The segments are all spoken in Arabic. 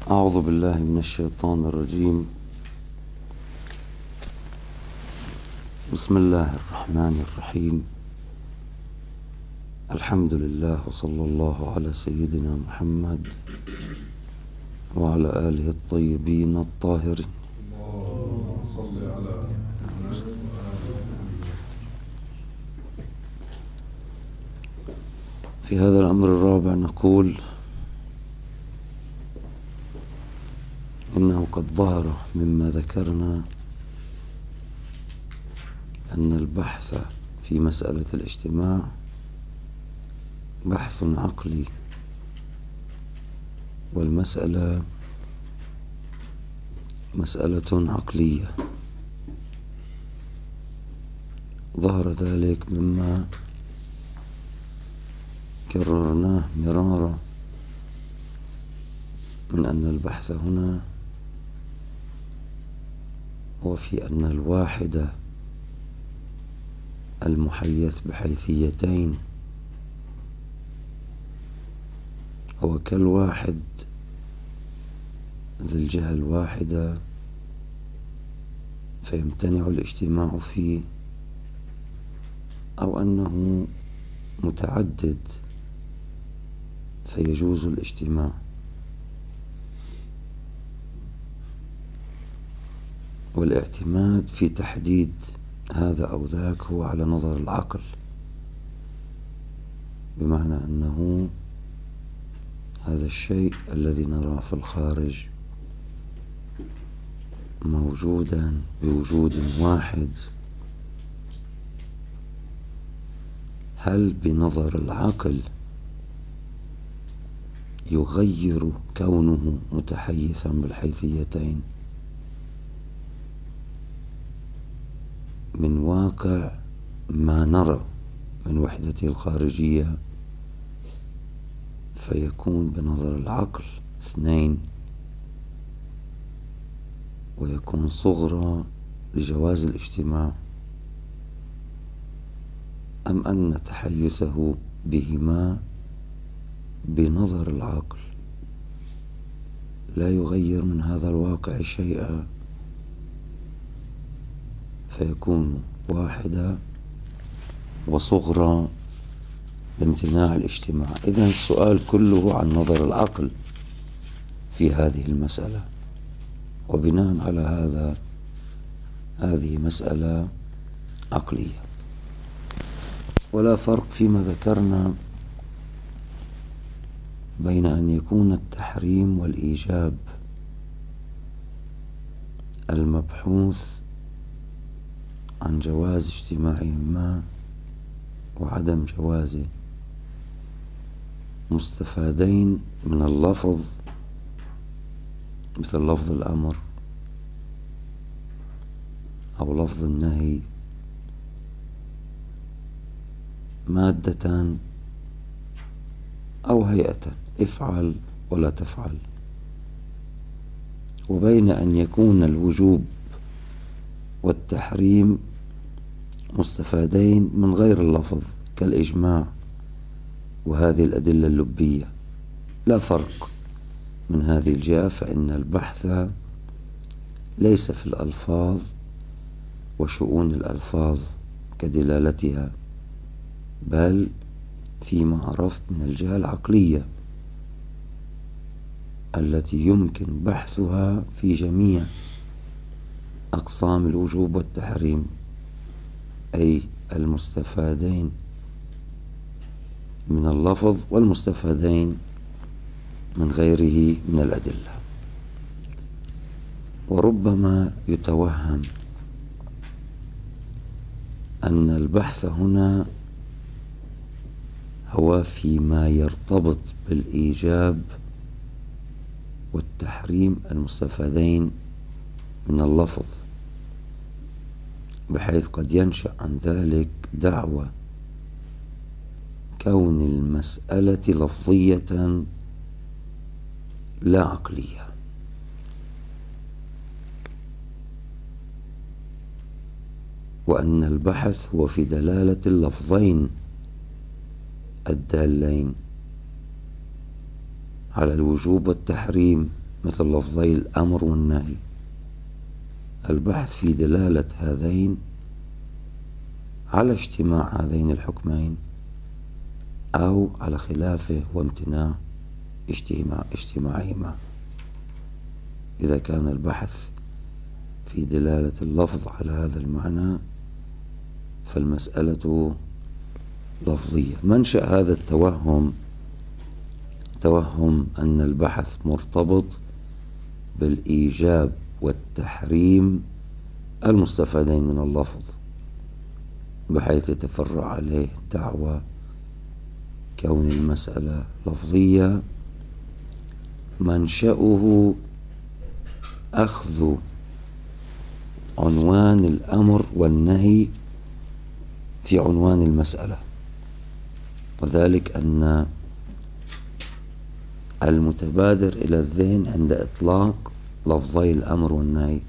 أعوذ بالله من الشيطان الرجيم. بسم الله الرحمن الرحيم. الحمد لله وصلى الله على سيدنا محمد وعلى آله الطيبين الطاهرين. في هذا الأمر الرابع نقول إنه قد ظهر مما ذكرنا أن البحث في مسألة الاجتماع بحث عقلي، والمسألة مسألة عقلية. ظهر ذلك مما كررناه مرارا من أن البحث هنا هو في أن الواحد المحيث بحيثيتين هو كالواحد ذي الجهة الواحدة، فيمتنع الاجتماع فيه، أو أنه متعدد فيجوز الاجتماع. والاعتماد في تحديد هذا أو ذاك هو على نظر العقل، بمعنى أنه هذا الشيء الذي نراه في الخارج موجودا بوجود واحد، هل بنظر العقل يغير كونه متحيزا بالحيثيتين من واقع ما نرى من وحدته الخارجية، فيكون بنظر العقل اثنين، ويكون صغرى لجواز الاجتماع، أم أن تحيزه بهما بنظر العقل لا يغير من هذا الواقع شيئا، فيكون واحدة وصغرى لامتناع الاجتماع. إذن السؤال كله عن نظر العقل في هذه المسألة، وبناء على هذا هذه مسألة عقلية. ولا فرق فيما ذكرنا بين أن يكون التحريم والإيجاب المبحوث عن جواز اجتماعهما وعدم جوازه مستفادين من اللفظ، مثل لفظ الأمر أو لفظ النهي، مادة أو هيئة، افعل ولا تفعل، وبين أن يكون الوجوب والتحريم مستفادين من غير اللفظ كالإجماع وهذه الأدلة اللبية. لا فرق من هذه الجهة، فإن البحث ليس في الألفاظ وشؤون الألفاظ كدلالتها، بل فيما عرفت من الجهة العقلية التي يمكن بحثها في جميع أقسام الوجوب والتحريم، أي المستفادين من اللفظ والمستفادين من غيره من الأدلة. وربما يتوهم أن البحث هنا هو فيما يرتبط بالإيجاب والتحريم المستفادين من اللفظ، بحيث قد ينشأ عن ذلك دعوى كون المسألة لفظية لا عقلية. وأن البحث هو في دلالة اللفظين الدالين على الوجوب والتحريم مثل لفظي الأمر والنهي، البحث في دلالة هذين على اجتماع هذين الحكمين أو على خلافه وامتناع اجتماعهما. إذا كان البحث في دلالة اللفظ على هذا المعنى فالمسألة لفظية. منشأ هذا التوهم توهم أن البحث مرتبط بالإيجاب والتحريم المستفادين من اللفظ، بحيث يتفرع عليه دعوى كون المسألة لفظية منشأه أخذ عنوان الأمر والنهي في عنوان المسألة، وذلك أن المتبادر إلى الذهن عند إطلاق لفظي الأمر والنهي،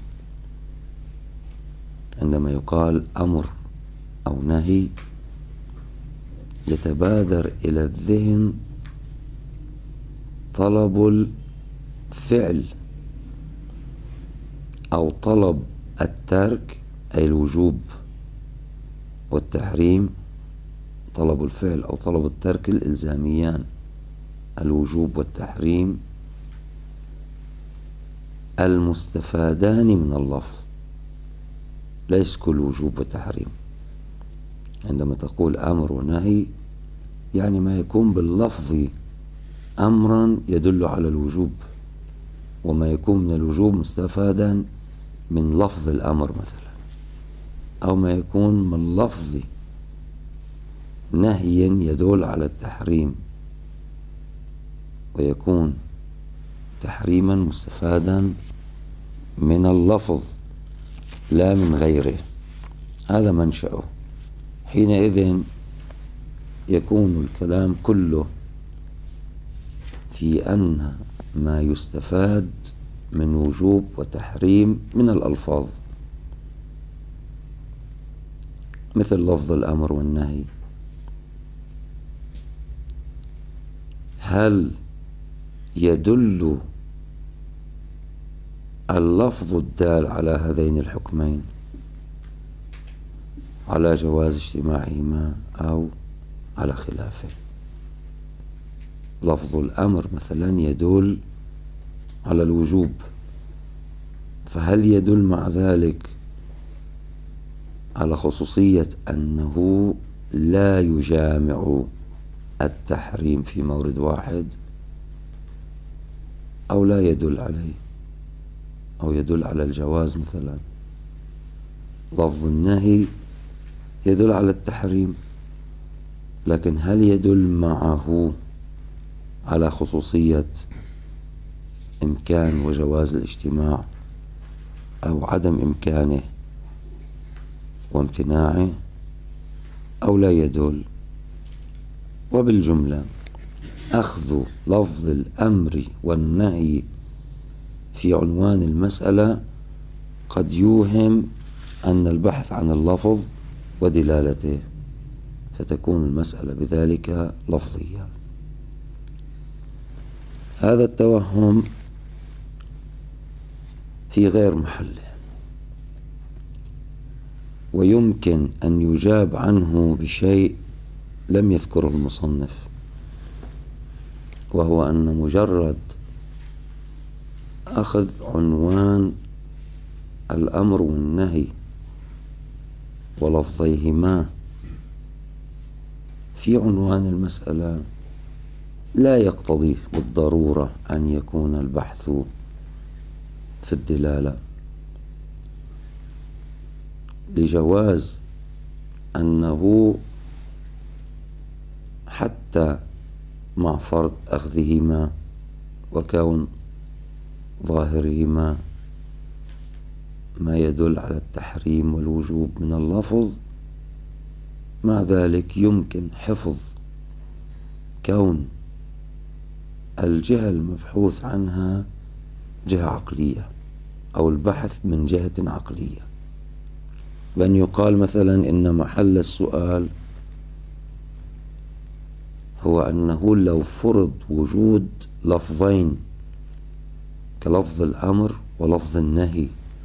عندما يقال أمر أو نهي يتبادر إلى الذهن طلب الفعل أو طلب الترك، أي الوجوب والتحريم. طلب الفعل أو طلب الترك الإلزاميان، الوجوب والتحريم المستفادان من اللفظ، ليس كل وجوب وتحريم. عندما تقول أمر ونهي يعني ما يكون باللفظ أمرا يدل على الوجوب، وما يكون من الوجوب مستفادا من لفظ الأمر مثلا، أو ما يكون من لفظ نهي يدل على التحريم، ويكون تحريما مستفادا من اللفظ لا من غيره. هذا منشأه. حينئذ يكون الكلام كله في أن ما يستفاد من وجوب وتحريم من الألفاظ، مثل لفظ الأمر والنهي، هل يدل اللفظ الدال على هذين الحكمين على جواز اجتماعهما أو على خلافه؟ لفظ الأمر مثلا يدل على الوجوب، فهل يدل مع ذلك على خصوصية أنه لا يجامع التحريم في مورد واحد، أو لا يدل عليه، أو يدل على الجواز مثلا؟ لفظ النهي يدل على التحريم، لكن هل يدل معه على خصوصية إمكان وجواز الاجتماع أو عدم إمكانه وامتناعه، أو لا يدل؟ وبالجملة أخذ لفظ الأمر والنهي في عنوان المسألة قد يوهم أن البحث عن اللفظ ودلالته، فتكون المسألة بذلك لفظية. هذا التوهم في غير محله، ويمكن أن يجاب عنه بشيء لم يذكره المصنف، وهو أن مجرد أخذ عنوان الأمر والنهي ولفظيهما في عنوان المسألة لا يقتضي بالضرورة أن يكون البحث في الدلالة، لجواز أنه حتى مع فرض أخذهما وكون ظاهرهما ما يدل على التحريم والوجوب من اللفظ، مع ذلك يمكن حفظ كون الجهة المبحوث عنها جهة عقلية، أو البحث من جهة عقلية، بأن يقال مثلا إن محل السؤال هو أنه لو فرض وجود لفظين كلفظ الأمر ولفظ النهي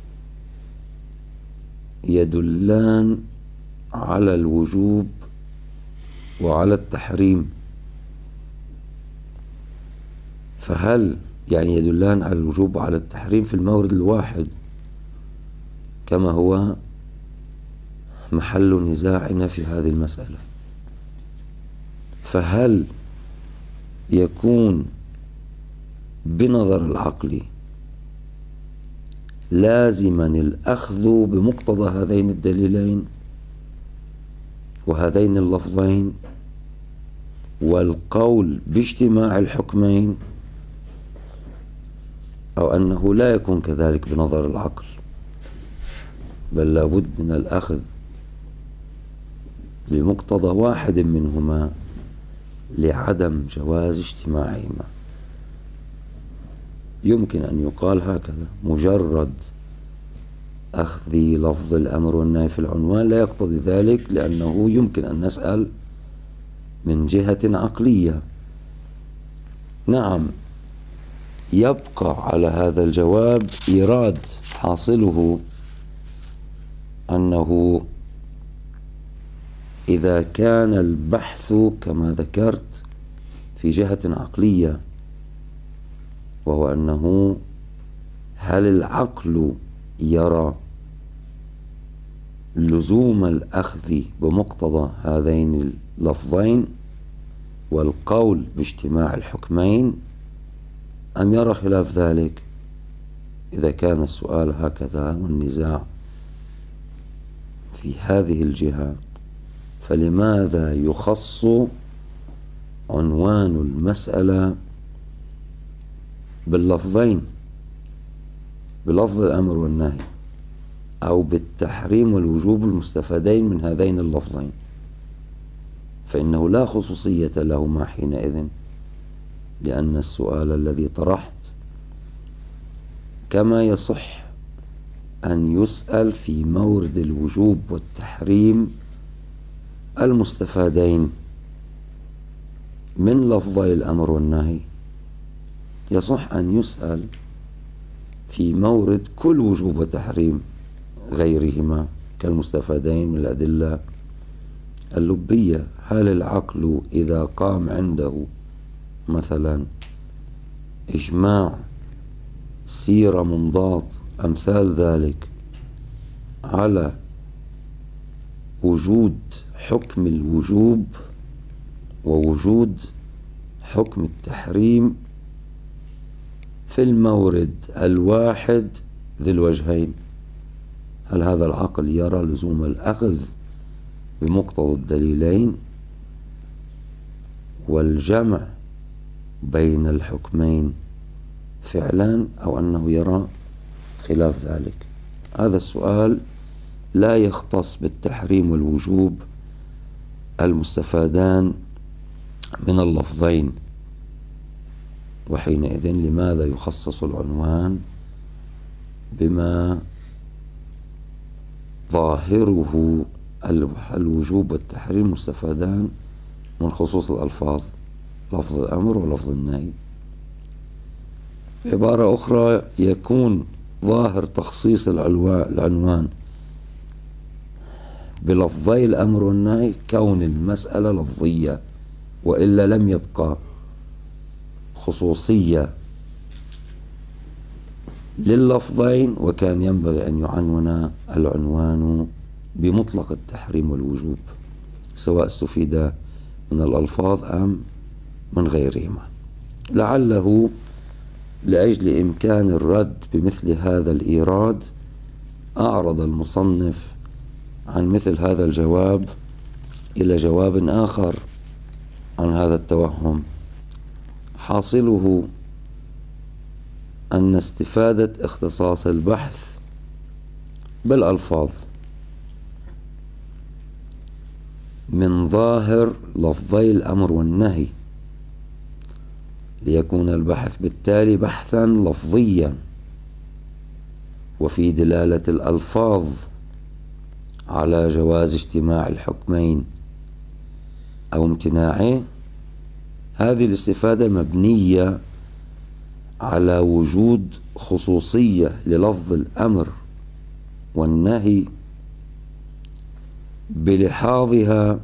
يدلان على الوجوب وعلى التحريم، فهل يعني يدلان على الوجوب وعلى التحريم في المورد الواحد كما هو محل نزاعنا في هذه المسألة، فهل يكون بنظر العقل لازما الأخذ بمقتضى هذين الدليلين وهذين اللفظين والقول باجتماع الحكمين، أو أنه لا يكون كذلك بنظر العقل، بل لابد من الأخذ بمقتضى واحد منهما لعدم جواز اجتماعهما؟ يمكن أن يقال هكذا: مجرد أخذ لفظ الأمر والنهي في العنوان لا يقتضي ذلك، لأنه يمكن أن نسأل من جهة عقلية. نعم، يبقى على هذا الجواب إيراد حاصله أنه إذا كان البحث كما ذكرت في جهة عقلية، وهو أنه هل العقل يرى لزوم الأخذ بمقتضى هذين اللفظين والقول باجتماع الحكمين، أم يرى خلاف ذلك؟ إذا كان السؤال هكذا والنزاع في هذه الجهة، فلماذا يخص عنوان المسألة باللفظين، بلفظ الأمر والنهي، أو بالتحريم والوجوب المستفادين من هذين اللفظين؟ فإنه لا خصوصية لهما حينئذ، لأن السؤال الذي طرحت كما يصح أن يسأل في مورد الوجوب والتحريم المستفادين من لفظي الأمر والنهي، يصح أن يسأل في مورد كل وجوب وتحريم غيرهما كالمستفادين من الأدلة اللبية. هل العقل إذا قام عنده مثلا إجماع، سيرة، منضاد، أمثال ذلك، على وجود حكم الوجوب ووجود حكم التحريم في المورد الواحد ذي الوجهين، هل هذا العقل يرى لزوم الأخذ بمقتضى الدليلين والجمع بين الحكمين فعلا، أو أنه يرى خلاف ذلك؟ هذا السؤال لا يختص بالتحريم والوجوب المستفادان من اللفظين، وحينئذ لماذا يخصص العنوان بما ظاهره الوجوب والتحريم مستفادان من خصوص الألفاظ، لفظ الأمر ولفظ النهي؟ بعبارة أخرى، يكون ظاهر تخصيص العنوان بلفظي الأمر والنهي كون المسألة لفظية، وإلا لم يبقى خصوصية لللفظين، وكان ينبغي أن يعنون العنوان بمطلق التحريم والوجوب، سواء استفيد من الألفاظ أم من غيرهما. لعله لأجل إمكان الرد بمثل هذا الإيراد أعرض المصنف عن مثل هذا الجواب إلى جواب آخر عن هذا التوهم، حاصله أن استفادة اختصاص البحث بالألفاظ من ظاهر لفظي الأمر والنهي ليكون البحث بالتالي بحثا لفظيا، وفي دلالة الألفاظ على جواز اجتماع الحكمين أو امتناعه. هذه الاستفادة مبنية على وجود خصوصية للفظ الأمر والنهي بلحاظها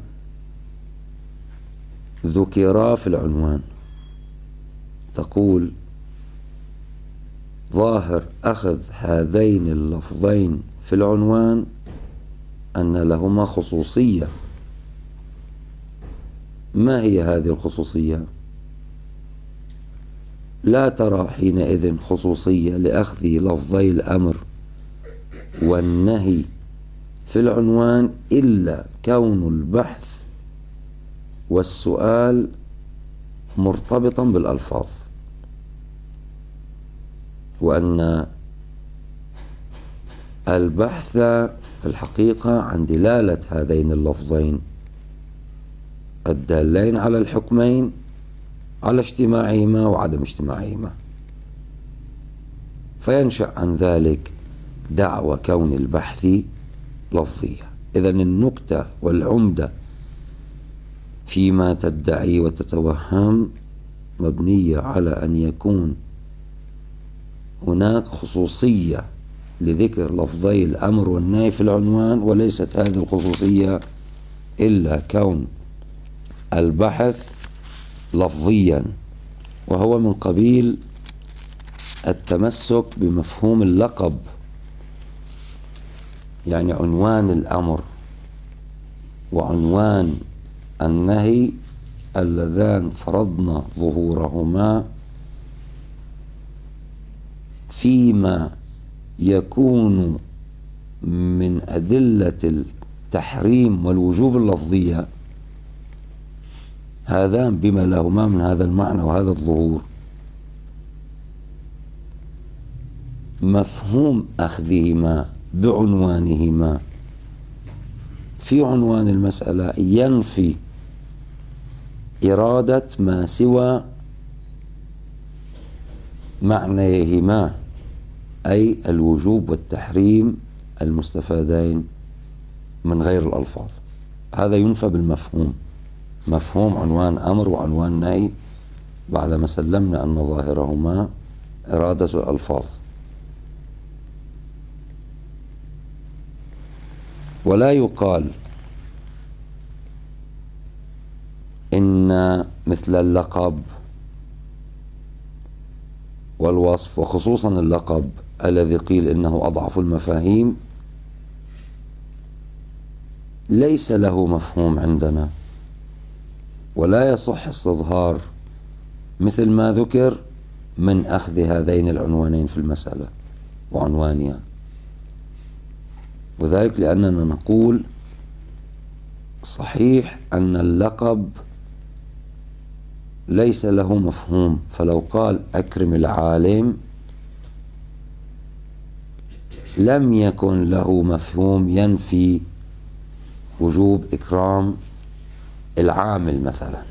ذكرا في العنوان. تقول: ظاهر أخذ هذين اللفظين في العنوان أن لهما خصوصية. ما هي هذه الخصوصية؟ لا ترى حينئذ خصوصية لأخذ لفظي الأمر والنهي في العنوان إلا كون البحث والسؤال مرتبطا بالألفاظ، وأن البحث في الحقيقة عن دلالة هذين اللفظين الدالين على الحكمين، على اجتماعهما وعدم اجتماعهما، فينشأ عن ذلك دعوى كون البحث لفظية. إذن النكتة والعمدة فيما تدعي وتتوهم مبنية على أن يكون هناك خصوصية لذكر لفظي الأمر والنهي في العنوان، وليست هذه الخصوصية إلا كون البحث لفظيا، وهو من قبيل التمسك بمفهوم اللقب. يعني عنوان الأمر وعنوان النهي اللذان فرضنا ظهورهما فيما يكون من أدلة التحريم والوجوب اللفظية، هذان بما لهما من هذا المعنى وهذا الظهور، مفهوم أخذهما بعنوانهما في عنوان المسألة ينفي إرادة ما سوى معنيهما، أي الوجوب والتحريم المستفادين من غير الألفاظ. هذا ينفى بالمفهوم، مفهوم عنوان أمر وعنوان نهي، بعدما سلمنا أن ظاهرهما إرادة الألفاظ. ولا يقال إن مثل اللقب والوصف، وخصوصا اللقب الذي قيل إنه أضعف المفاهيم، ليس له مفهوم عندنا، ولا يصح استظهار مثل ما ذكر من أخذ هذين العنوانين في المسألة وعنوانها. وذلك لأننا نقول صحيح أن اللقب ليس له مفهوم، فلو قال أكرم العالم لم يكن له مفهوم ينفي وجوب إكرام العامل مثلا.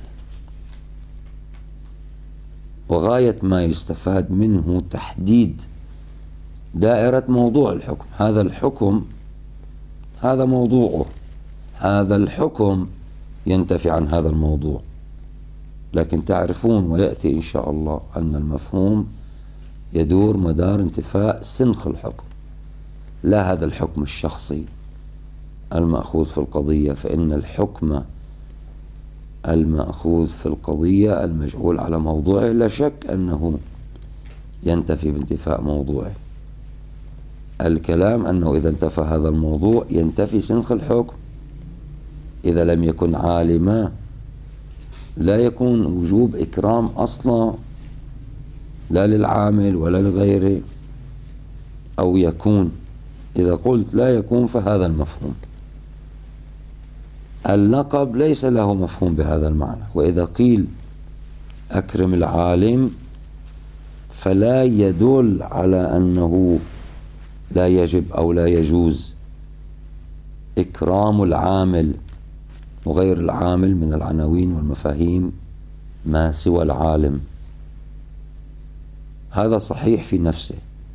وغاية ما يستفاد منه تحديد دائرة موضوع الحكم. هذا الحكم هذا موضوعه، هذا الحكم ينتفي عن هذا الموضوع. لكن تعرفون ويأتي إن شاء الله أن المفهوم يدور مدار انتفاء سنخ الحكم، لا هذا الحكم الشخصي المأخوذ في القضية، فإن الحكم المأخوذ في القضية المجعول على موضوعه لا شك أنه ينتفي بانتفاء موضوعه. الكلام أنه إذا انتفى هذا الموضوع ينتفي سنخ الحكم. إذا لم يكن عالما لا يكون وجوب إكرام أصلا، لا للعامل ولا لغيره، أو يكون. إذا قلت لا يكون فهذا المفهوم. اللقب ليس له مفهوم بهذا المعنى. وإذا قيل أكرم العالم فلا يدل على أنه لا يجب أو لا يجوز إكرام العامل وغير العامل من العناوين والمفاهيم ما سوى العالم. هذا صحيح في نفسه،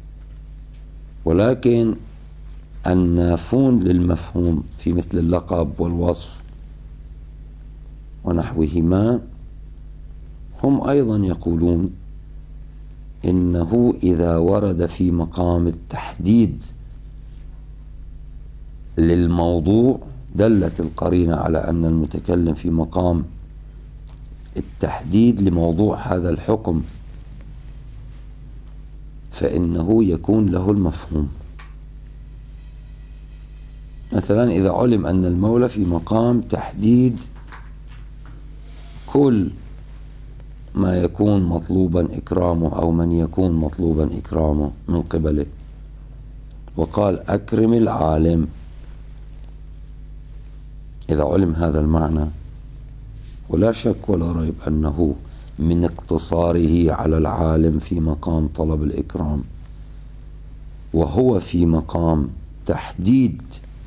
ولكن النافون للمفهوم في مثل اللقب والوصف ونحوهما هم أيضا يقولون إنه إذا ورد في مقام التحديد للموضوع دلت القرينة على أن المتكلم في مقام التحديد لموضوع هذا الحكم، فإنه يكون له المفهوم. مثلا إذا علم أن المولى في مقام تحديد كل ما يكون مطلوبا إكرامه أو من يكون مطلوبا إكرامه من قبله، وقال أكرم العالم، إذا علم هذا المعنى، ولا شك ولا ريب أنه من اقتصاره على العالم في مقام طلب الإكرام، وهو في مقام تحديد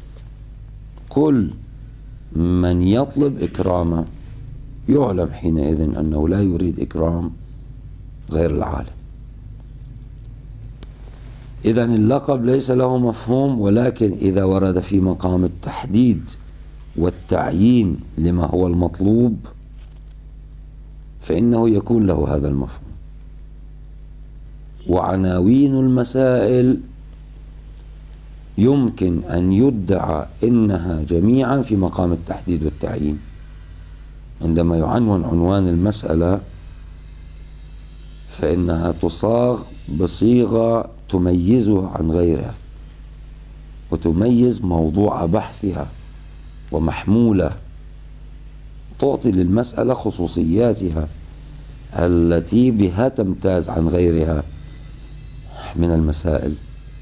كل من يطلب إكرامه، يعلم حينئذ أنه لا يريد إكرام غير العالم. إذن اللقب ليس له مفهوم، ولكن إذا ورد في مقام التحديد والتعيين لما هو المطلوب فإنه يكون له هذا المفهوم. وعناوين المسائل يمكن أن يدعى إنها جميعا في مقام التحديد والتعيين. عندما يعنون عنوان المسألة فإنها تصاغ بصيغة تميزها عن غيرها، وتميز موضوع بحثها ومحمولة، تعطي للمسألة خصوصياتها التي بها تمتاز عن غيرها من المسائل.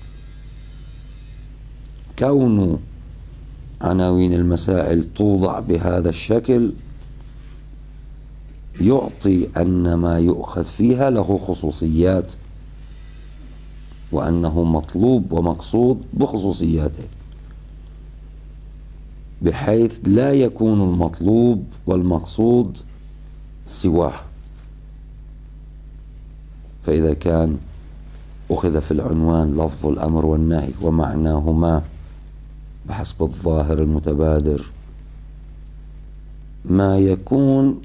كون عناوين المسائل توضع بهذا الشكل يعطي أن ما يؤخذ فيها له خصوصيات، وأنه مطلوب ومقصود بخصوصياته، بحيث لا يكون المطلوب والمقصود سواه. فإذا كان أخذ في العنوان لفظ الأمر والنهي ومعناهما بحسب الظاهر المتبادر ما يكون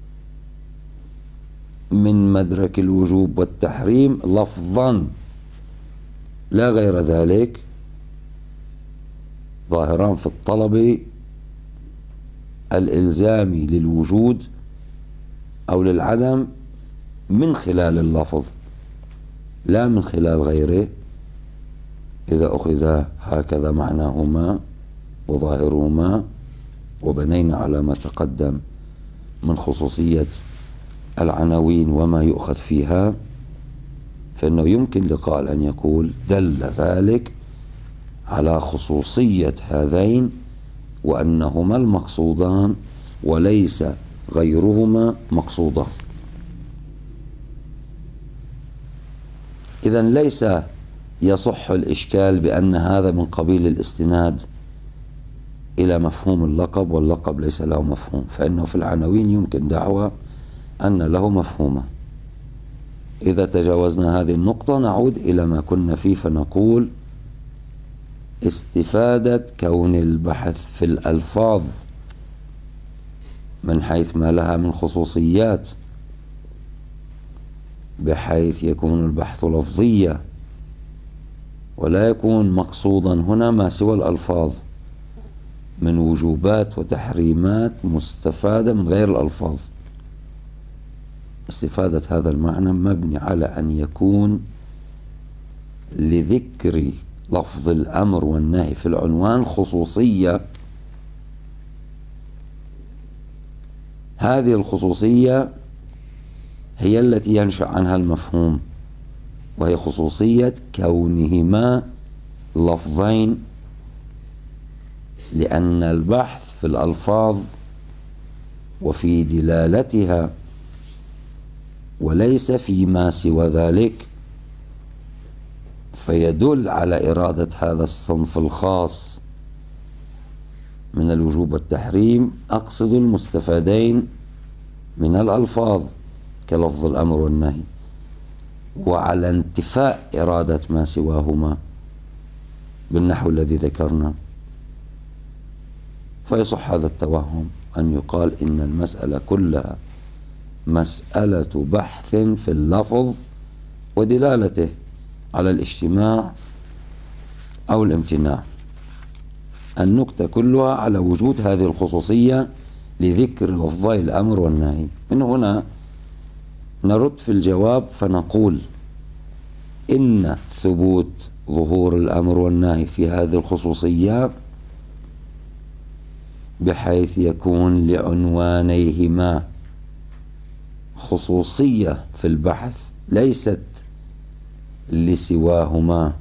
من مدرك الوجوب والتحريم لفظا لا غير ذلك، ظاهران في الطلب الإلزامي للوجود أو للعدم من خلال اللفظ لا من خلال غيره. إذا أخذ هكذا معناهما وظاهرهما وبنينا على ما تقدم من خصوصية العناوين وما يؤخذ فيها، فإنه يمكن لقائل أن يقول دل ذلك على خصوصية هذين وأنهما المقصودان وليس غيرهما مقصودا. إذن ليس يصح الإشكال بأن هذا من قبيل الاستناد إلى مفهوم اللقب واللقب ليس له مفهوم، فإنه في العناوين يمكن دعوى أن له مفهوما. إذا تجاوزنا هذه النقطة نعود إلى ما كنا فيه فنقول استفادة كون البحث في الألفاظ من حيث ما لها من خصوصيات، بحيث يكون البحث لفظيا ولا يكون مقصودا هنا ما سوى الألفاظ من وجوبات وتحريمات مستفادة من غير الألفاظ. استفادة هذا المعنى مبني على أن يكون لذكر لفظ الأمر والنهي في العنوان خصوصية، هذه الخصوصية هي التي ينشأ عنها المفهوم، وهي خصوصية كونهما لفظين، لأن البحث في الألفاظ وفي دلالتها وليس فيما سوى ذلك، فيدل على إرادة هذا الصنف الخاص من الوجوب والتحريم، أقصد المستفادين من الألفاظ كلفظ الأمر والنهي، وعلى انتفاء إرادة ما سواهما بالنحو الذي ذكرنا. فيصح هذا التوهم أن يقال إن المسألة كلها مسألة بحث في اللفظ ودلالته على الاجتماع أو الامتناع. النكتة كلها على وجود هذه الخصوصية لذكر لفظي الأمر والنهي. من هنا نرد في الجواب فنقول إن ثبوت ظهور الأمر والنهي في هذه الخصوصية بحيث يكون لعنوانيهما خصوصية في البحث ليست لسواهما،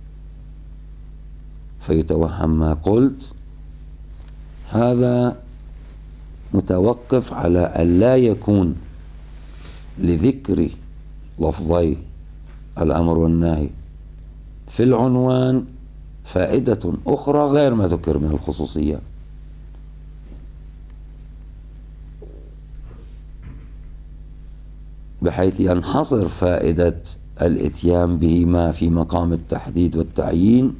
فيتوهم ما قلت. هذا متوقف على أن لا يكون لذكر لفظي الأمر والنهي في العنوان فائدة أخرى غير ما ذكر من الخصوصية، بحيث ينحصر فائدة الإتيان بهما في مقام التحديد والتعيين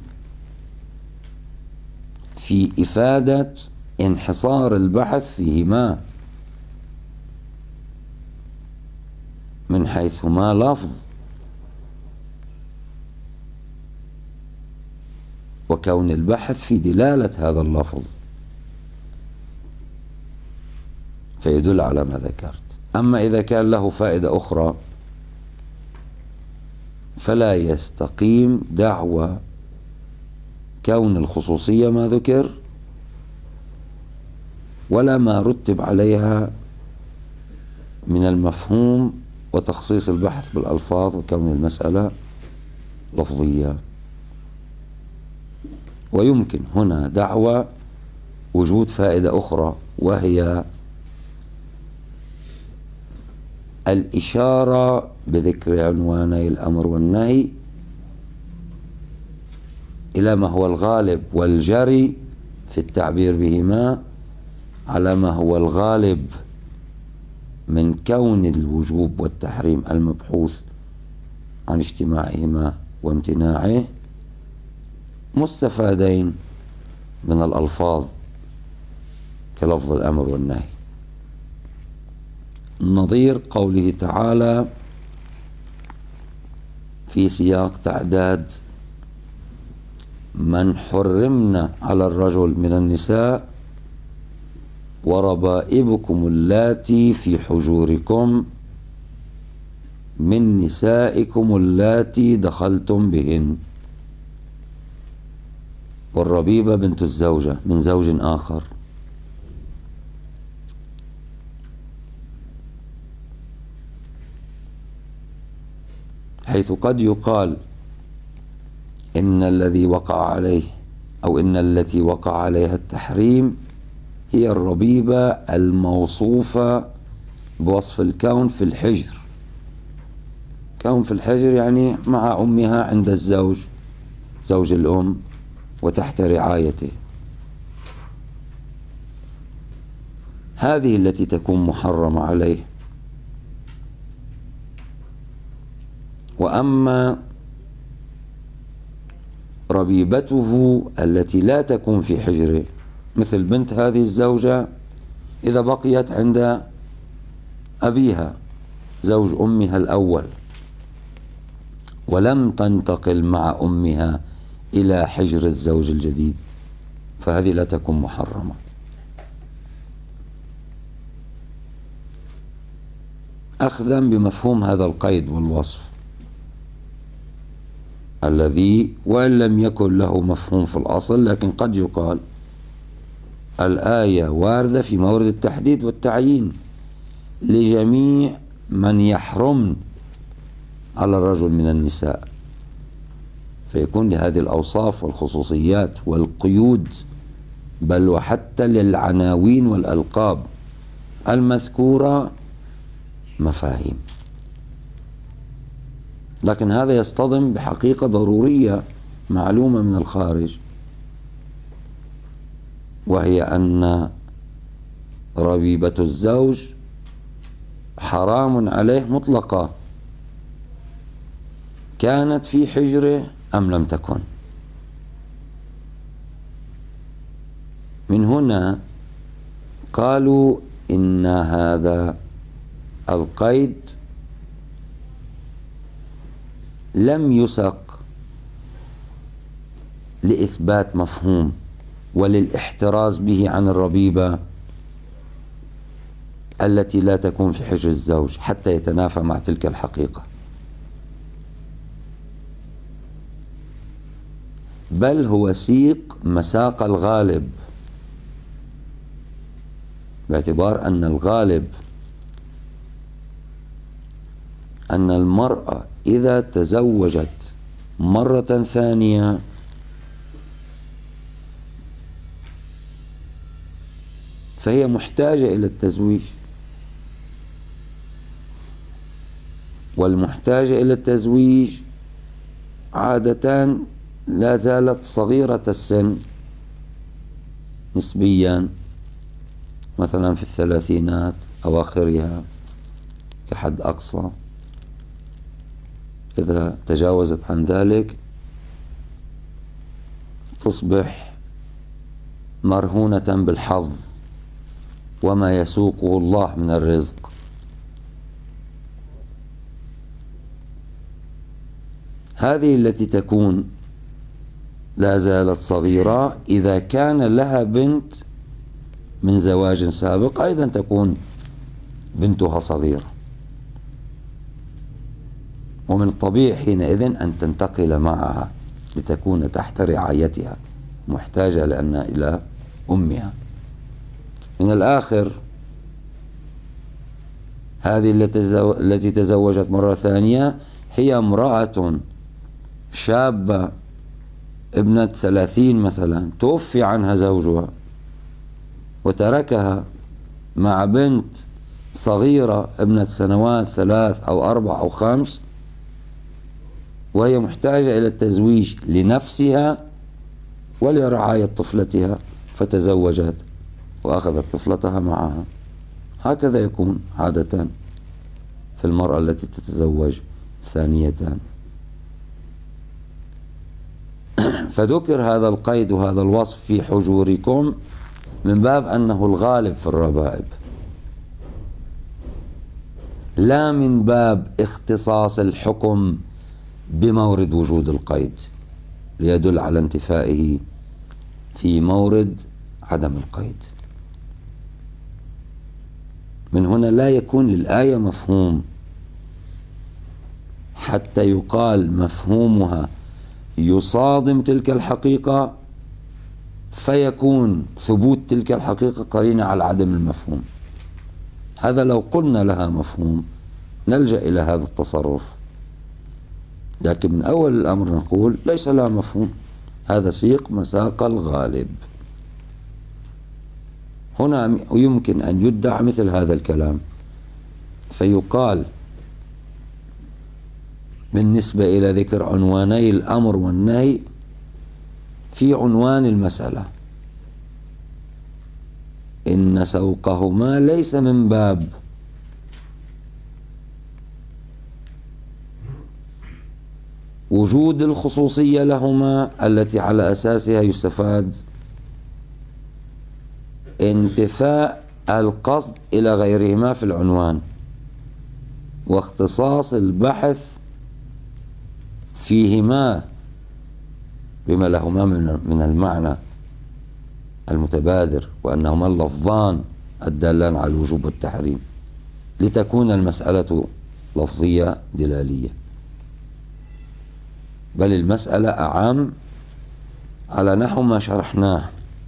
في إفادة انحصار البحث فيهما من حيث ما لفظ، وكون البحث في دلالة هذا اللفظ فيدل على ما ذكرت. أما إذا كان له فائدة أخرى فلا يستقيم دعوى كون الخصوصية ما ذكر ولا ما رتب عليها من المفهوم وتخصيص البحث بالألفاظ وكون المسألة لفظية. ويمكن هنا دعوى وجود فائدة أخرى، وهي الإشارة بذكر عنواني الأمر والنهي إلى ما هو الغالب والجري في التعبير بهما على ما هو الغالب من كون الوجوب والتحريم المبحوث عن اجتماعهما وامتناعه مستفادين من الألفاظ كلفظ الأمر والنهي. نظير قوله تعالى في سياق تعداد من حرمنا على الرجل من النساء وربائبكم اللاتي في حجوركم من نسائكم اللاتي دخلتم بهن. والربيبة بنت الزوجة من زوج آخر. حيث قد يقال إن الذي وقع عليه أو إن التي وقع عليها التحريم هي الربيبة الموصوفة بوصف الكون في الحجر. كون في الحجر يعني مع أمها عند الزوج، زوج الأم، وتحت رعايته. هذه التي تكون محرمة عليه. وأما ربيبته التي لا تكون في حجره مثل بنت هذه الزوجة إذا بقيت عند أبيها زوج أمها الأول ولم تنتقل مع أمها إلى حجر الزوج الجديد فهذه لا تكون محرمة. أخذا بمفهوم هذا القيد والوصف الذي وإن لم يكن له مفهوم في الأصل، لكن قد يقال الآية واردة في مورد التحديد والتعيين لجميع من يحرم على الرجل من النساء، فيكون لهذه الأوصاف والخصوصيات والقيود بل وحتى للعناوين والألقاب المذكورة مفاهيم. لكن هذا يصطدم بحقيقة ضرورية معلومة من الخارج، وهي أن ربيبة الزوج حرام عليه مطلقة، كانت في حجره أم لم تكن. من هنا قالوا إن هذا القيد لم يسق لإثبات مفهوم وللاحتراز به عن الربيبة التي لا تكون في حجر الزوج حتى يتنافى مع تلك الحقيقة، بل هو سيق مساق الغالب، باعتبار أن الغالب أن المرأة إذا تزوجت مرة ثانية فهي محتاجة إلى التزويج، والمحتاجة إلى التزويج عادة لا زالت صغيرة السن نسبيا، مثلا في الثلاثينات أواخرها كحد أقصى. إذا تجاوزت عن ذلك تصبح مرهونة بالحظ وما يسوقه الله من الرزق. هذه التي تكون لا زالت صغيرة إذا كان لها بنت من زواج سابق أيضا تكون بنتها صغيرة، ومن الطبيعي حينئذ أن تنتقل معها لتكون تحت رعايتها، محتاجة لأنها إلى أمها. من الآخر هذه التي تزوجت مرة ثانية هي امرأة شابة ابنة 30 مثلا، توفي عنها زوجها وتركها مع بنت صغيرة ابنة سنوات 3 أو 4 أو 5، وهي محتاجة إلى التزويج لنفسها ولرعاية طفلتها، فتزوجت وأخذت طفلتها معها. هكذا يكون عادة في المرأة التي تتزوج ثانية. فذكر هذا القيد وهذا الوصف في حجوركم من باب أنه الغالب في الربائب، لا من باب اختصاص الحكم بمورد وجود القيد ليدل على انتفائه في مورد عدم القيد. من هنا لا يكون للآية مفهوم حتى يقال مفهومها يصادم تلك الحقيقة فيكون ثبوت تلك الحقيقة قرينة على عدم المفهوم. هذا لو قلنا لها مفهوم نلجأ إلى هذا التصرف، لكن من أول الأمر نقول ليس لها مفهوم، هذا سيق مساق الغالب. هنا يمكن أن يدعى مثل هذا الكلام، فيقال بالنسبة إلى ذكر عنواني الأمر والنهي في عنوان المسألة إن سوقهما ليس من باب وجود الخصوصية لهما التي على أساسها يستفاد انتفاء القصد إلى غيرهما في العنوان واختصاص البحث فيهما بما لهما من المعنى المتبادر، وأنهما اللفظان الدالان على الوجوب والتحريم، لتكون المسألة لفظية دلالية. بل المسألة أعم على نحو ما شرحناه،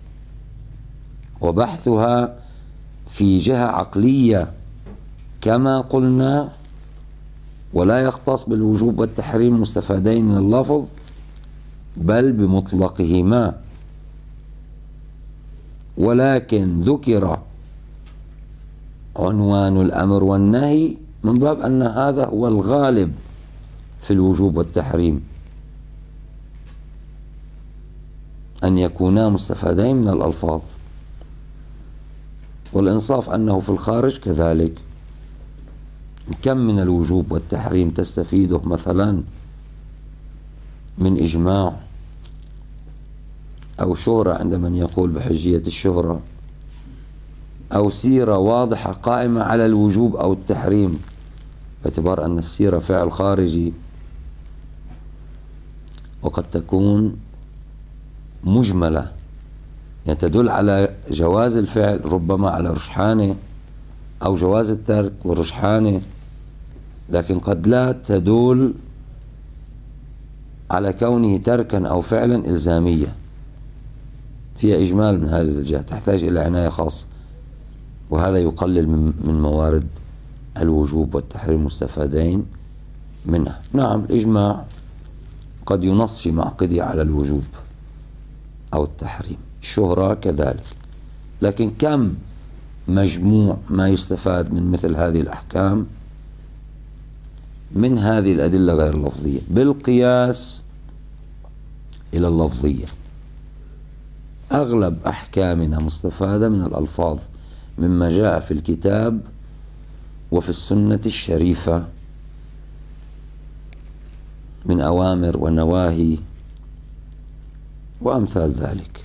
وبحثها في جهة عقلية كما قلنا، ولا يختص بالوجوب والتحريم المستفادين من اللفظ بل بمطلقهما، ولكن ذكر عنوان الأمر والنهي من باب أن هذا هو الغالب في الوجوب والتحريم، أن يكونا مستفادين من الألفاظ. والإنصاف أنه في الخارج كذلك، كم من الوجوب والتحريم تستفيده مثلا من إجماع أو شهرة عند من يقول بحجية الشهرة، أو سيرة واضحة قائمة على الوجوب أو التحريم، باعتبار أن السيرة فعل خارجي وقد تكون مجملة، يعني تدل على جواز الفعل، ربما على رجحانه، أو جواز الترك ورجحانه، لكن قد لا تدل على كونه تركا أو فعلا إلزامية، فيها إجمال من هذه الجهة تحتاج إلى عناية خاصة، وهذا يقلل من موارد الوجوب والتحريم المستفادين منها. نعم، الإجماع قد ينص في معقده على الوجوب أو التحريم، الشهرة كذلك، لكن كم مجموع ما يستفاد من مثل هذه الأحكام من هذه الأدلة غير اللفظية بالقياس إلى اللفظية. أغلب أحكامنا مستفادة من الألفاظ مما جاء في الكتاب وفي السنة الشريفة من أوامر ونواهي وأمثال ذلك.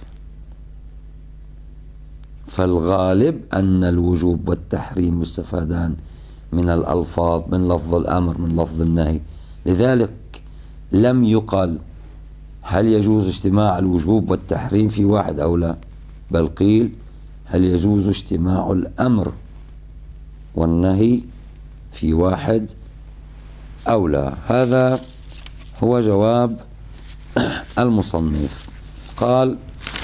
فالغالب أن الوجوب والتحريم يستفادان من الألفاظ، من لفظ الأمر، من لفظ النهي. لذلك لم يقل هل يجوز اجتماع الوجوب والتحريم في واحد أو لا، بل قيل هل يجوز اجتماع الأمر والنهي في واحد أو لا. هذا هو جواب المصنف. قال: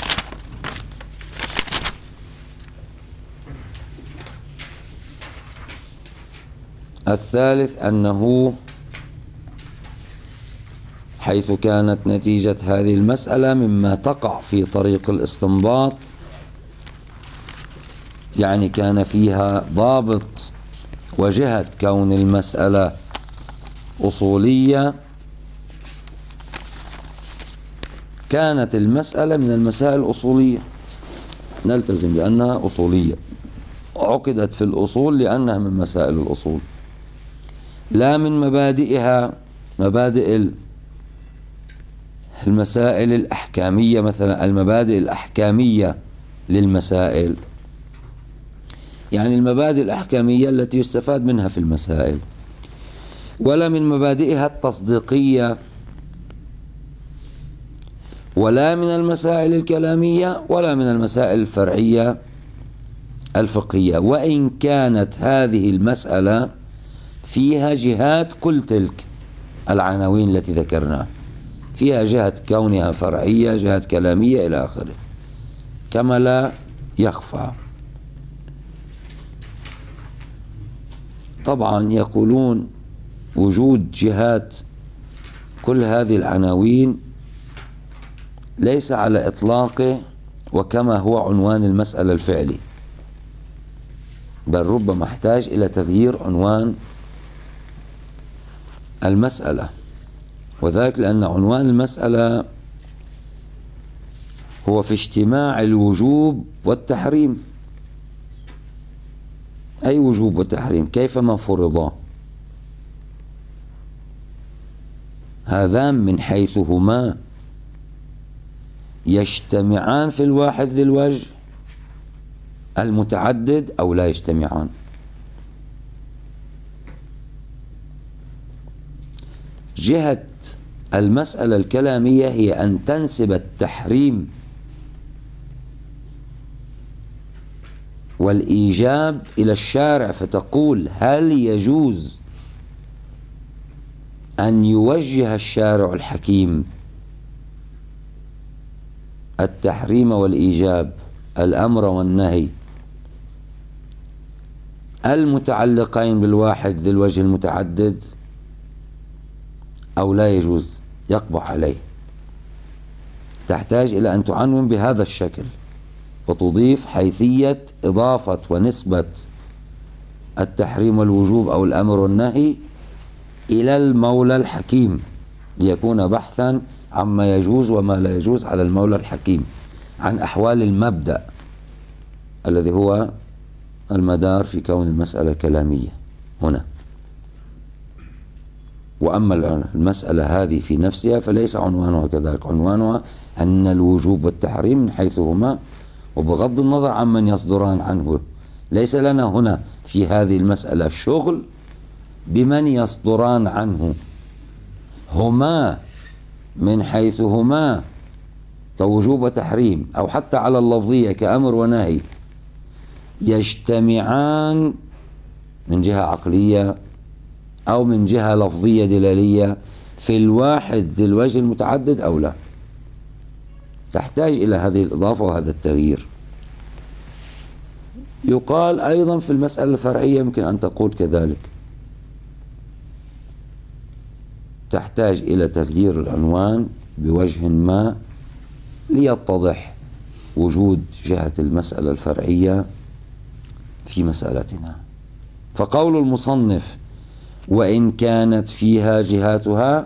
الثالث أنه حيث كانت نتيجة هذه المسألة مما تقع في طريق الاستنباط، يعني كان فيها ضابط وجهة كون المسألة أصولية، كانت المسألة من المسائل الأصولية، نلتزم بأنها أصولية، عقدت في الأصول لأنها من مسائل الأصول، لا من مبادئها مبادئ المسائل الأحكامية، مثلا المبادئ الأحكامية للمسائل، يعني المبادئ الأحكامية التي يستفاد منها في المسائل، ولا من مبادئها التصديقية، ولا من المسائل الكلامية، ولا من المسائل الفرعية الفقهية، وإن كانت هذه المسألة فيها جهات كل تلك العناوين التي ذكرناها، فيها جهة كونها فرعية، جهة كلامية إلى آخره، كما لا يخفى. طبعا يقولون وجود جهات كل هذه العناوين ليس على إطلاقه وكما هو عنوان المسألة الفعلي، بل ربما احتاج إلى تغيير عنوان المسألة، وذلك لأن عنوان المسألة هو في اجتماع الوجوب والتحريم. أي وجوب وتحريم؟ كيفما فرضا، هذان من حيث هما يجتمعان في الواحد ذي الوجه المتعدد أو لا يجتمعان. جهة المسألة الكلامية هي أن تنسب التحريم والإيجاب إلى الشارع، فتقول هل يجوز أن يوجه الشارع الحكيم التحريم والإيجاب، الأمر والنهي المتعلقين بالواحد ذي الوجه المتعدد، أو لا يجوز، يقبح عليه. تحتاج إلى أن تعنون بهذا الشكل وتضيف حيثية إضافة ونسبة التحريم والوجوب أو الأمر والنهي إلى المولى الحكيم، ليكون بحثا عما يجوز وما لا يجوز على المولى الحكيم، عن أحوال المبدأ الذي هو المدار في كون المسألة كلامية هنا. وأما المسألة هذه في نفسها فليس عنوانها كذلك، عنوانها أن الوجوب والتحريم من حيث هما، وبغض النظر عمن يصدران عنه، ليس لنا هنا في هذه المسألة شغل بمن يصدران عنه، هما من حيث هما كوجوب وتحريم أو حتى على اللفظية كأمر ونهي يجتمعان من جهة عقلية أو من جهة لفظية دلالية في الواحد ذي الوجه المتعدد أو لا، تحتاج إلى هذه الإضافة وهذا التغيير. يقال أيضا في المسألة الفرعية يمكن أن تقول كذلك، تحتاج إلى تغيير العنوان بوجه ما ليتضح وجود جهة المسألة الفرعية في مسألتنا. فقول المصنف وإن كانت فيها جهاتها،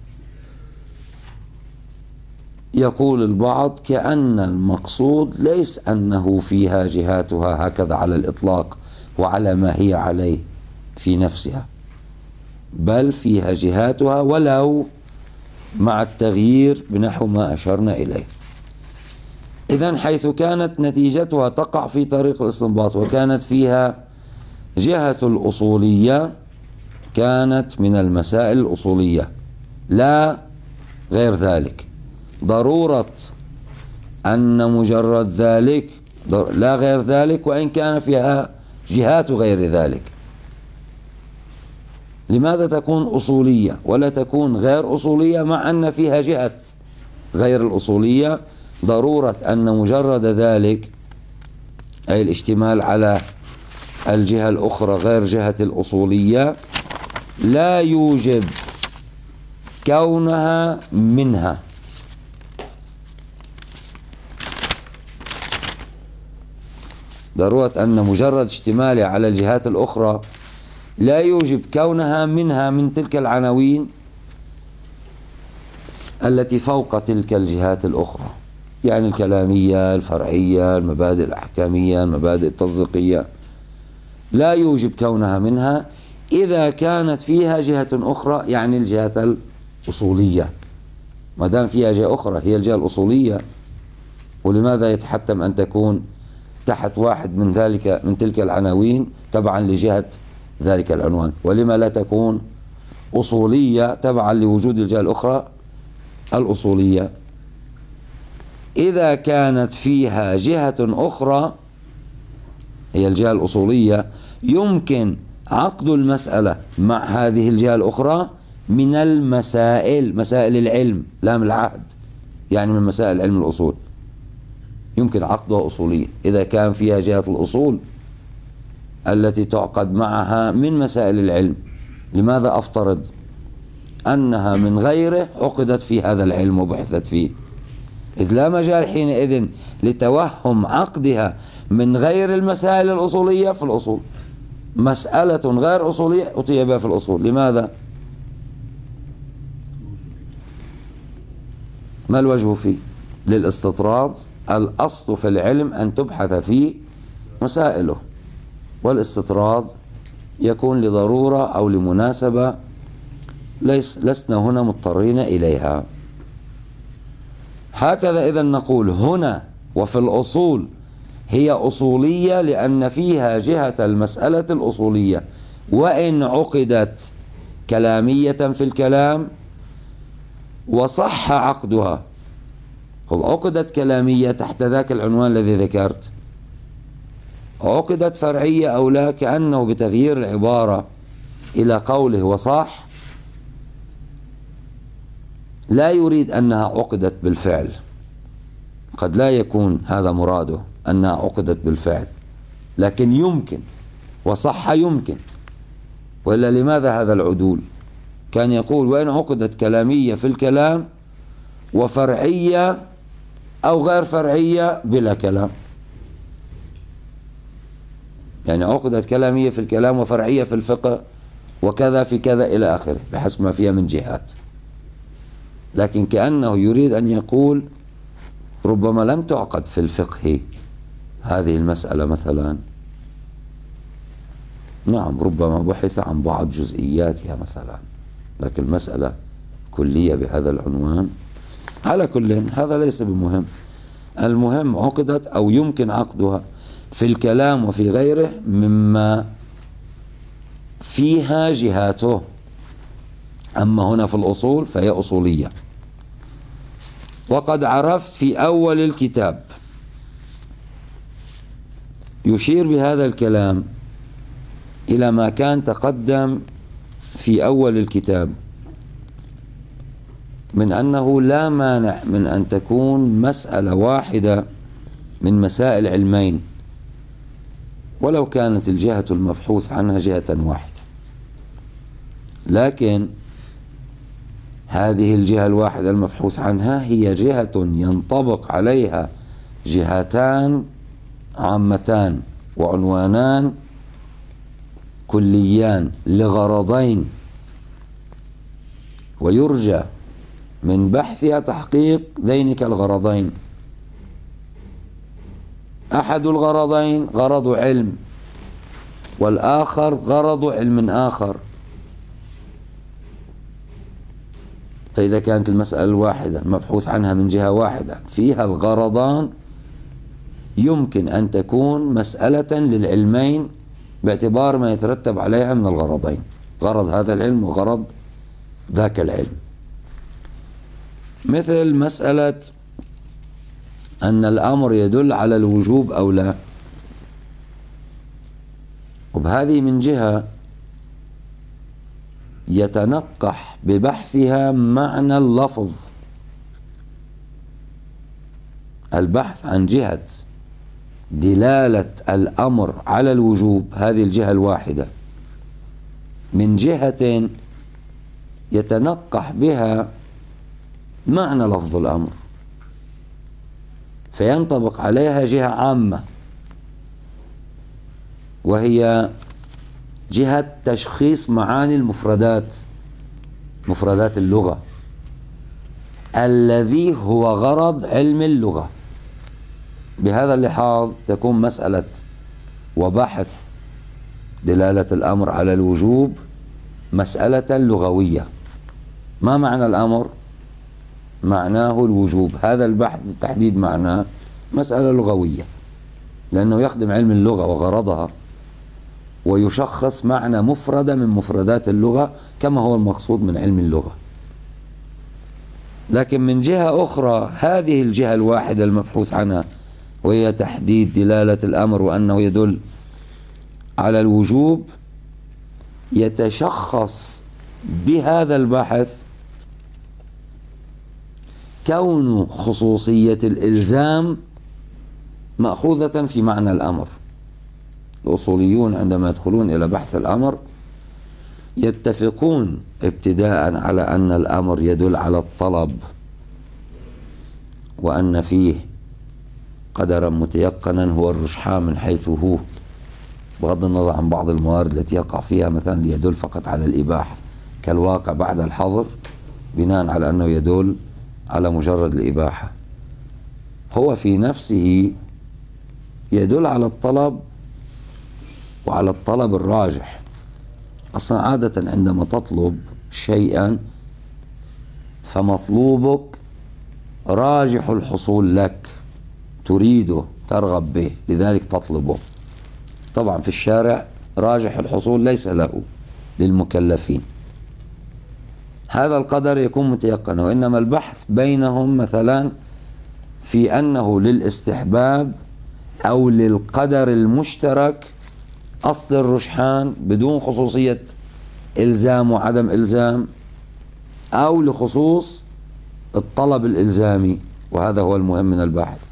يقول البعض كأن المقصود ليس أنه فيها جهاتها هكذا على الإطلاق وعلى ما هي عليه في نفسها، بل فيها جهاتها ولو مع التغيير بنحو ما أشرنا إليه. إذن حيث كانت نتيجتها تقع في طريق الاستنباط وكانت فيها جهة الأصولية، كانت من المسائل الأصولية لا غير ذلك. ضرورة أن مجرد ذلك لا غير ذلك وإن كان فيها جهات غير ذلك. لماذا تكون أصولية ولا تكون غير أصولية مع أن فيها جهة غير الأصولية؟ ضرورة أن مجرد ذلك أي الاشتمال على الجهة الأخرى غير جهة الأصولية لا يوجب كونها منها. ضرورة أن مجرد اشتمالها على الجهات الأخرى لا يوجب كونها منها من تلك العناوين التي فوق تلك الجهات الأخرى، يعني الكلامية، الفرعية، المبادئ الأحكامية، المبادئ التصديقية، لا يوجب كونها منها إذا كانت فيها جهة أخرى، يعني الجهة الأصولية. ما دام فيها جهة أخرى هي الجهة الأصولية، ولماذا يتحتم أن تكون تحت واحد من تلك العناوين تبعا لجهة ذلك العنوان؟ ولما لا تكون أصولية تبعا لوجود الجهة الأخرى الأصولية؟ إذا كانت فيها جهة أخرى هي الجهة الأصولية يمكن عقد المسألة مع هذه الجهة الأخرى من المسائل، مسائل العلم لا من العهد، يعني من مسائل علم الأصول يمكن عقدها أصولية إذا كان فيها جهة الأصول التي تعقد معها من مسائل العلم. لماذا أفترض أنها من غيره عقدت في هذا العلم وبحثت فيه؟ إذ لا مجال حينئذ لتوهم عقدها من غير المسائل الأصولية في الأصول. مسألة غير أصولية أتي بها في الأصول، لماذا؟ ما الوجه فيه؟ للاستطراد. الأصل في العلم أن تبحث في مسائله، والاستطراد يكون لضرورة أو لمناسبة لسنا هنا مضطرين إليها. هكذا إذا نقول هنا وفي الأصول هي أصولية لأن فيها جهة المسألة الأصولية، وإن عقدت كلامية في الكلام وصح عقدها. عقدت كلامية تحت ذاك العنوان الذي ذكرت، عقدت فرعية أو لا، كأنه بتغيير العبارة إلى قوله وصح لا يريد أنها عقدت بالفعل، قد لا يكون هذا مراده أنها عقدت بالفعل، لكن يمكن وصح يمكن. وإلا لماذا هذا العدول؟ كان يقول وإن عقدت كلامية في الكلام وفرعية أو غير فرعية بلا كلام، يعني عقدت كلامية في الكلام وفرعية في الفقه وكذا في كذا إلى آخره بحسب ما فيها من جهات. لكن كأنه يريد أن يقول ربما لم تعقد في الفقه هذه المسألة مثلا، نعم ربما بحث عن بعض جزئياتها مثلا، لكن المسألة كلية بهذا العنوان. على كل هذا ليس بمهم، المهم عقدت أو يمكن عقدها في الكلام وفي غيره مما فيها جهاته. أما هنا في الأصول فهي أصولية وقد عرفت في أول الكتاب. يشير بهذا الكلام إلى ما كان تقدم في أول الكتاب من أنه لا مانع من أن تكون مسألة واحدة من مسائل علمين، ولو كانت الجهة المبحوث عنها جهة واحدة، لكن هذه الجهة الواحدة المبحوث عنها هي جهة ينطبق عليها جهتان عامتان وعنوانان كليان لغرضين، ويرجى من بحثها تحقيق ذينك الغرضين. أحد الغرضين غرض علم، والآخر غرض علم آخر. فإذا كانت المسألة الواحدة المبحوث عنها من جهة واحدة فيها الغرضان، يمكن أن تكون مسألة للعلمين باعتبار ما يترتب عليها من الغرضين، غرض هذا العلم وغرض ذاك العلم. مثل مسألة أن الأمر يدل على الوجوب أو لا، وبهذه من جهة يتنقح ببحثها معنى اللفظ، البحث عن جهة دلالة الأمر على الوجوب، هذه الجهة الواحدة، من جهة يتنقح بها معنى لفظ الأمر، فينطبق عليها جهة عامة، وهي جهة تشخيص معاني المفردات، مفردات اللغة، الذي هو غرض علم اللغة. بهذا اللحاظ تكون مسألة وبحث دلالة الأمر على الوجوب مسألة لغوية. ما معنى الأمر؟ معناه الوجوب. هذا البحث تحديد معناه مسألة لغوية، لأنه يخدم علم اللغة وغرضها، ويشخص معنى مفردة من مفردات اللغة كما هو المقصود من علم اللغة. لكن من جهة أخرى هذه الجهة الواحدة المبحوث عنها، وهي تحديد دلالة الأمر وأنه يدل على الوجوب، يتشخص بهذا البحث كون خصوصية الإلزام مأخوذة في معنى الأمر. الأصوليون عندما يدخلون إلى بحث الأمر يتفقون ابتداء على أن الأمر يدل على الطلب، وأن فيه قدرا متيقنا هو الرجحان من حيث هو، بغض النظر عن بعض الموارد التي يقع فيها مثلا ليدل فقط على الإباحة كالواقع بعد الحظر، بناء على أنه يدل على مجرد الإباحة. هو في نفسه يدل على الطلب وعلى الطلب الراجح. أصلا عادة عندما تطلب شيئا فمطلوبك راجح الحصول لك، تريده، ترغب به، لذلك تطلبه. طبعا في الشارع راجح الحصول ليس له للمكلفين، هذا القدر يكون متيقنا، وإنما البحث بينهم مثلا في أنه للاستحباب أو للقدر المشترك أصل الرجحان بدون خصوصية إلزام وعدم إلزام، أو لخصوص الطلب الإلزامي، وهذا هو المهم من البحث.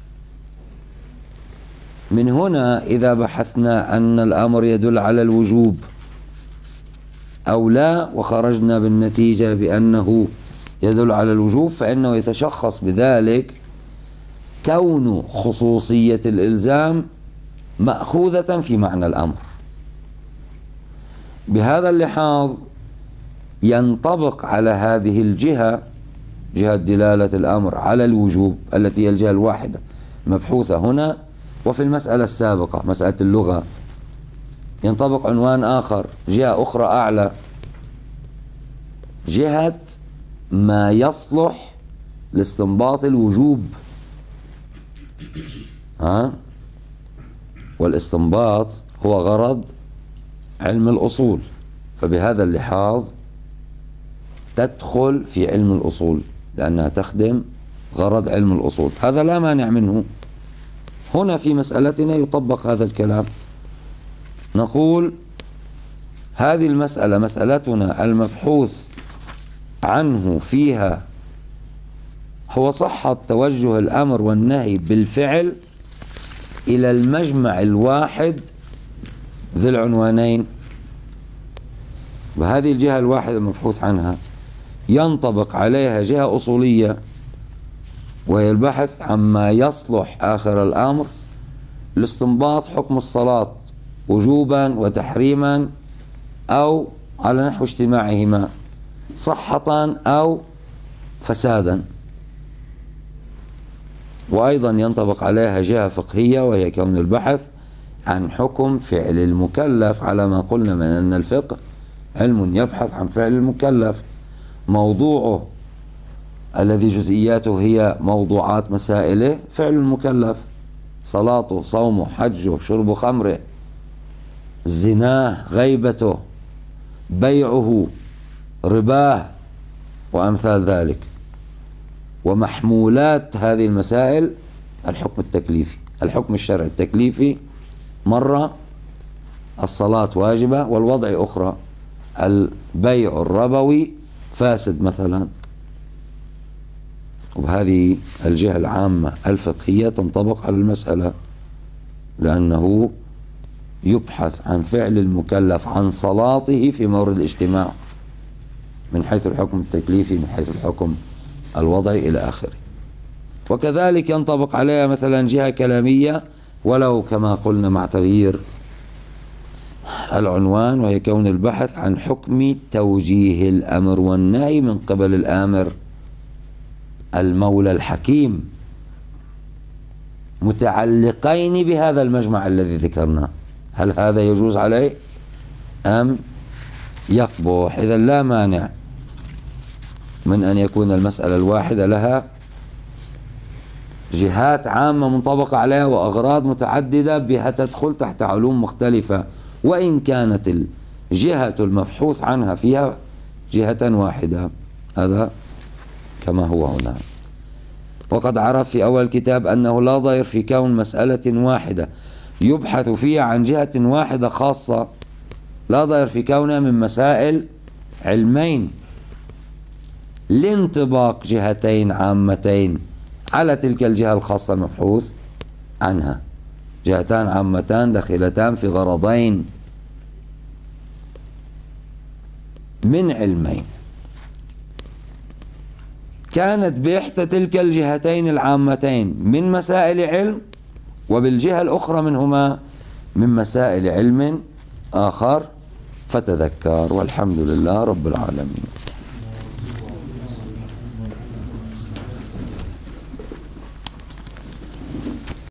من هنا إذا بحثنا أن الأمر يدل على الوجوب أو لا، وخرجنا بالنتيجة بأنه يدل على الوجوب، فإنه يتشخص بذلك كون خصوصية الإلزام مأخوذة في معنى الأمر. بهذا اللحاظ ينطبق على هذه الجهة، جهة دلالة الأمر على الوجوب التي هي الجهة الواحدة مبحوثة هنا، وفي المسألة السابقة مسألة اللغة ينطبق عنوان آخر، جهة أخرى أعلى، جهة ما يصلح لاستنباط الوجوب. والاستنباط هو غرض علم الأصول، فبهذا اللحاظ تدخل في علم الأصول لأنها تخدم غرض علم الأصول، هذا لا مانع منه. هنا في مسألتنا يطبق هذا الكلام، نقول هذه المسألة مسألتنا المبحوث عنه فيها هو صحة توجه الأمر والنهي بالفعل إلى المجمع الواحد ذي العنوانين، وهذه الجهة الواحدة المبحوث عنها ينطبق عليها جهة أصولية، وهي البحث عما يصلح آخر الأمر لاستنباط حكم الصلاة وجوبا وتحريما أو على نحو اجتماعهما، صحة أو فسادا. وأيضا ينطبق عليها جهة فقهية، وهي كون البحث عن حكم فعل المكلف، على ما قلنا من أن الفقه علم يبحث عن فعل المكلف، موضوعه الذي جزئياته هي موضوعات مسائله فعل المكلف، صلاته، صومه، حجه، شرب خمره، زناه، غيبته، بيعه، رباه، وأمثال ذلك. ومحمولات هذه المسائل الحكم التكليفي، الحكم الشرعي التكليفي مرة الصلاة واجبة، والوضع أخرى البيع الربوي فاسد مثلا. وهذه الجهة العامة الفقهية تنطبق على المسألة، لأنه يبحث عن فعل المكلف عن صلاته في مورد الاجتماع من حيث الحكم التكليفي، من حيث الحكم الوضعي إلى آخره. وكذلك ينطبق عليها مثلا جهة كلامية، ولو كما قلنا مع تغيير العنوان، وهي كون البحث عن حكم توجيه الأمر والنهي من قبل الآمر المولى الحكيم، متعلقين بهذا المجمع الذي ذكرناه، هل هذا يجوز عليه أم يقبح؟ إذا لا مانع من أن يكون المسألة الواحدة لها جهات عامة منطبقة عليها وأغراض متعددة بها تدخل تحت علوم مختلفة، وإن كانت الجهة المبحوث عنها فيها جهة واحدة. هذا كما هو هنا. وقد عرف في أول الكتاب أنه لا ضير في كون مسألة واحدة يبحث فيها عن جهة واحدة خاصة، لا ضير في كونها من مسائل علمين لانطباق جهتين عامتين على تلك الجهة الخاصة المبحوث عنها، جهتان عامتان داخلتان في غرضين من علمين، كانت بإحدى تلك الجهتين العامتين من مسائل علم، وبالجهة الأخرى منهما من مسائل علم آخر، فتذكر. والحمد لله رب العالمين.